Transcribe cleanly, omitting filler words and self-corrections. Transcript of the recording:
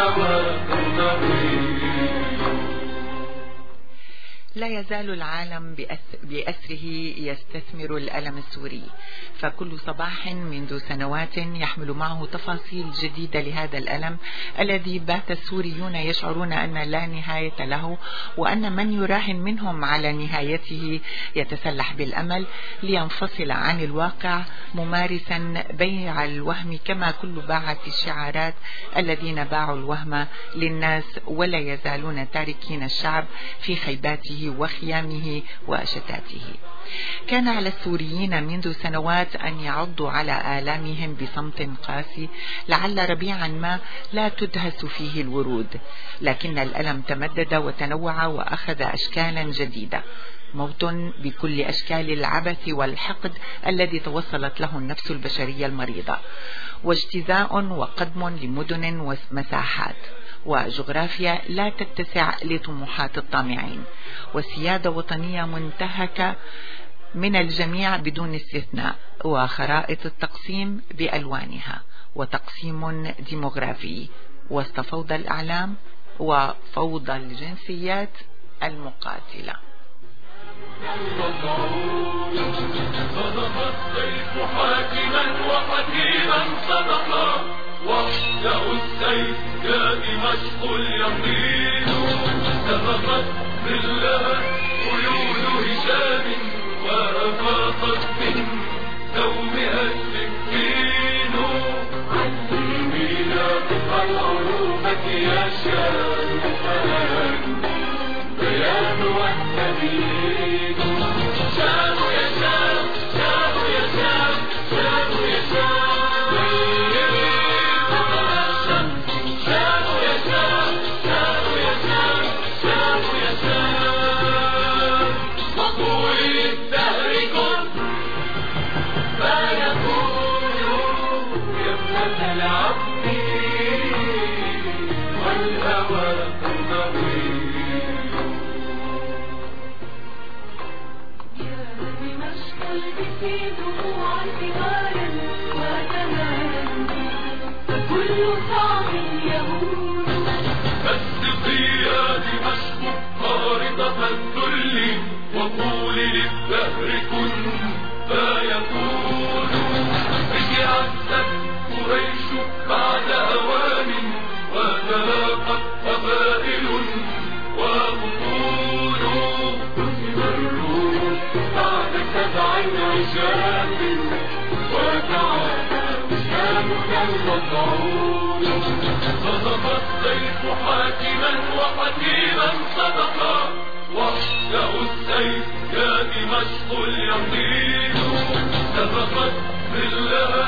والهوى طويل. لا يزال العالم بأسره يستثمر الألم السوري، فكل صباح منذ سنوات يحمل معه تفاصيل جديدة لهذا الألم الذي بات السوريون يشعرون أن لا نهاية له، وأن من يراهن منهم على نهايته يتسلح بالأمل لينفصل عن الواقع، ممارسا بيع الوهم كما كل باعة الشعارات الذين باعوا الوهم للناس ولا يزالون تاركين الشعب في خيباته وخيامه وشتاته. كان على السوريين منذ سنوات أن يعضوا على آلامهم بصمت قاسي، لعل ربيعا ما لا تدهس فيه الورود، لكن الألم تمدد وتنوع وأخذ أشكالا جديدة. موت بكل أشكال العبث والحقد الذي توصلت له النفس البشرية المريضة، واجتزاء وقدم لمدن ومساحات وجغرافيا لا تتسع لطموحات الطامعين، وسيادة وطنية منتهكة من الجميع بدون استثناء، وخرائط التقسيم بألوانها، وتقسيم ديموغرافي وسط فوضى الأعلام وفوضى الجنسيات المقاتلة. صدق السيف حاكما وحكيما صدقا، وحده السيف يا دمشق اليقين. سبقت بالله خيول هشام وأفاقت من دومها السكين. علمينا العروبة يا شام بيان والنبيل. شام يا شام شام يا شام شام يا شام شام يا شام شام يا شام شام يا شام. وطول الدهر كن ما يكون يا ابنة العبد والهوى طويل. في دموع ثمارا وتمارا فكل صعب يهون. فاسقي يا دمشق خارطة الذل، وقولي للدهر كن فيكون. رجعت قريش بعد أوان وتلاقت قبائل وبطون. هزم الروم بعد 7 عشاق وتعالى شامنا المطعون. صدق السيف حاكما وحكيما صدقا، وحده السيف يا دمشق اليقين. سبقت بالله